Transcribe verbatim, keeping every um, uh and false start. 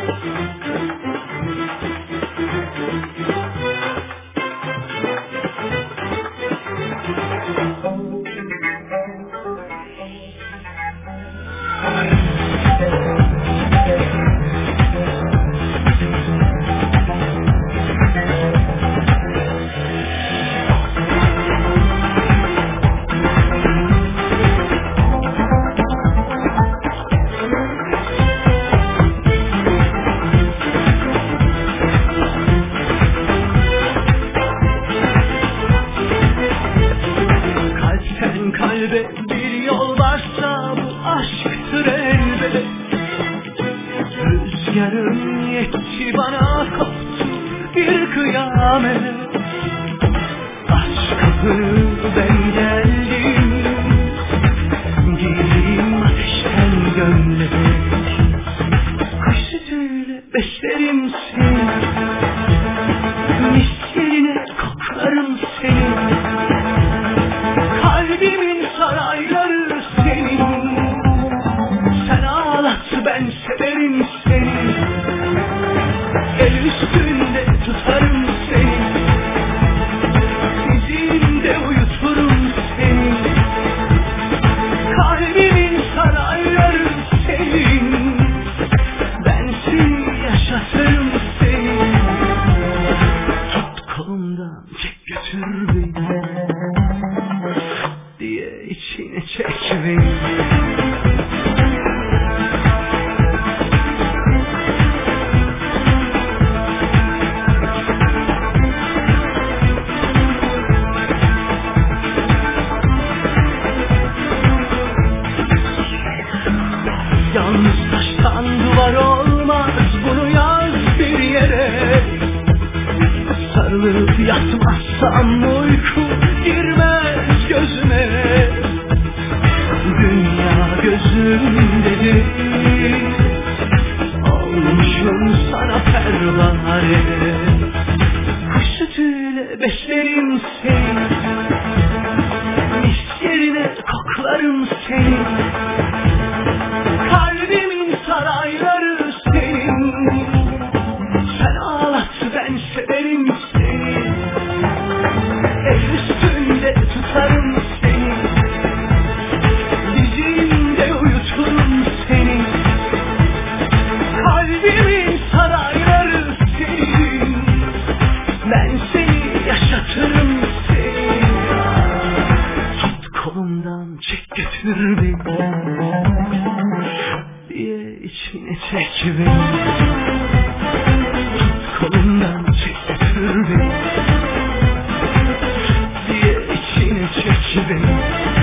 Kalbe bir yol varsa bu aşktır elbet. Rüzgarın yetti bana, koptu bir kıyamet. Aç kapını, ben geldim, gireyim ateşten gömlek. Kuş sütüyle beslerim seni, mislerine koklarım seni. Kalbimin sarayları senin, sen ağlat ben severim seni. El üstünde tutarım seni, dizimde uyuturum seni. Kalbimin sarayları senin, ben seni yaşatırım seni. Tut kolumdan çek götür beni diye içine çek beni. Yalnız taştan duvar olmaz, bunu yaz bir yere. Sarılıp yatmazsam uyku girmez gözüme. Dünya gözümdedir, olmuşum sana pervane. Kuş sütüyle beslerim seni, mis yerine koklarım seni. Kalbimin sarayları senin, sen ağlat ben severim seni. El üstünde tutarım seni, dizimde uyuturum seni. Kalbimin sarayları senin, ben seni yaşatırım seni. Tut kolumdan çek götür beni diye içine çek beni. Tut kolumdan çek götür beni diye içine çek beni.